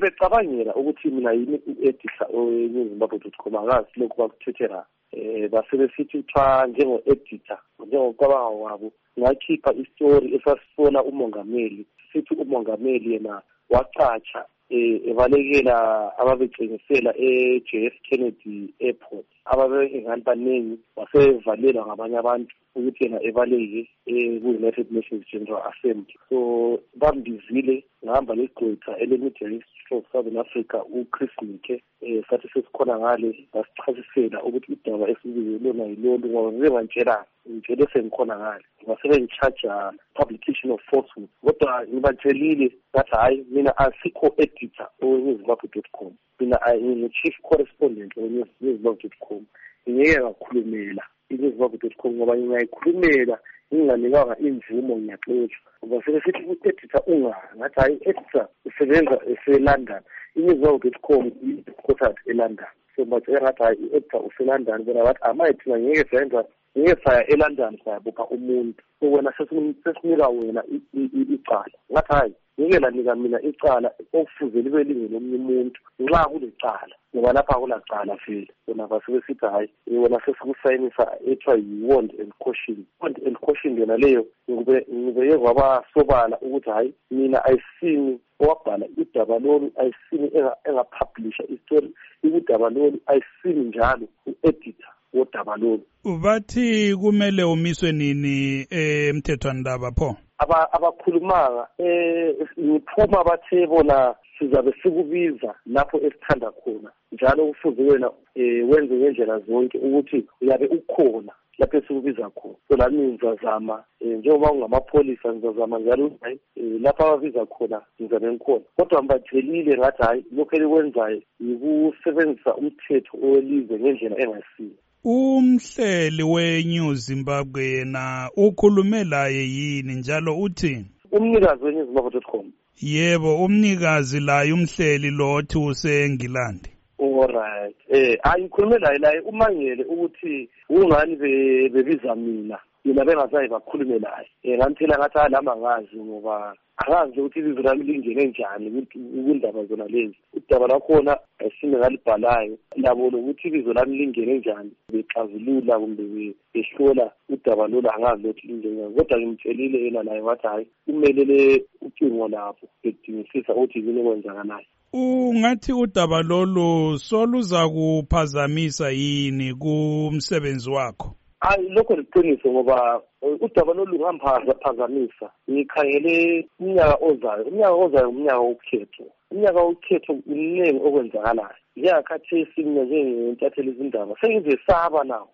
bebecabangela ukuthi mina yini u-editor oweNewsZimbabwe.com angazi lokhu bakuthethela basebesithi kuthiwa njengo-editor njengocabanga wabo ngakhipha istory esasifola umongameli sithi umongameli yena wacatsha ebalekela ababecengisela e-JF Kennedy Airport ababengani baningi wasevalelwa ngabanye abantu ukuthi yena ebaleke ku-United Nations General Assembly. So bambizile ngahamba legqwetha ele-Media Institute of Southern Africa uChris Mike sathi sesikhona ngale basichasisela ukuthi udaba esibizwe lona yilolu ngoba bebantshela ngitshele sengikhona ngale basebengitshaja publication of falsehood kodwa ngibatshelile ngathi hayi mina asikho editor oweNewsZimbabwe.com mina ngi-chief correspondent oweNewsZimbabwe.com ngeke ngakhulumela iNewsZimbabwe.com ngoba ngingayikhulumela nginganikanga imvumo ngiyaxotsha ngoba sebesithi u-editor ngathi hayi editor usebenza eseLondon iNewsZimbabwe.com i-headquartered eLondon so batshela ngathi hayi i-editor useLondon bona bathi amathina ngeke senza ngeke saya eLondon sayabopha umuntu so wena sesinika wena icala ngathi hayi ngeke lanika mina icala okufuze libe lingelo omunye umuntu nxa kulecala ngoba lapha kulacala vele bona basebesithi hayi wona sesikusayinisa ethiwa yi-warrant and caution. Warrant and caution yona leyo ngibeke kwabasobala ukuthi hayi mina ayisini owabhala udaba lolu ayisini engapublisha istory udaba lolu ayisini njalo u-editor wodaba lolu. Bathi kumele umiswe nini emthethwandaba pho? Abakhulumanga ngiphuma bathe bona sizabe sikubiza lapho esithanda khona njalo kufuze wena wenze ngendlela zonke ukuthi uyabe ukhona lapho esikubiza khona. So lami ngizazama njengoba ungamapholisa ngizazama njalo lapho ababiza khona ngizabe ngikhona kodwa ngibatshelile ngathi hayi lokho elikwenzayo yikusebenzisa umthetho owelizwe ngendlela engasiyo. Umhleli weNews Zimbabwe yena ukhulume laye yini njalo uthini? Umnikazi weNewsZimbabwe.com. Yebo, umnikazi laye umhleli lothi useNgilandi. Alright. Angikhulume laye umangele ukuthi ungani bebiza mina bengazayi bakhulume laye. Ngamtshela ngathi lama ngazi ngoba akazi ukuthi ibizo lami lingene njani kundaba zona lezi. Udaba lakhona asine ngalibhalayo labo lokuthi ibizo lami lingene njani bexazulula kumbe behlola udaba lolu angazi ukuthi lingene kodwa ngimtshelile yena naye wathi hayi umelele ucingo lapho bedingisisa ukuthi yini kwenzakalayo. Ungathi udaba lolu soluza kuphazamisa yini kumsebenzi wakho? Lokho liqiniso ngoba udaba lolu ngamphazamisa ngikhangele umnyaka ozayo umnyaka wokhetho. Umnyaka wokhetho uningi okwenzakalayo. Ngiyakhathesi mina njengenyathelo izindaba sengizesaba nawo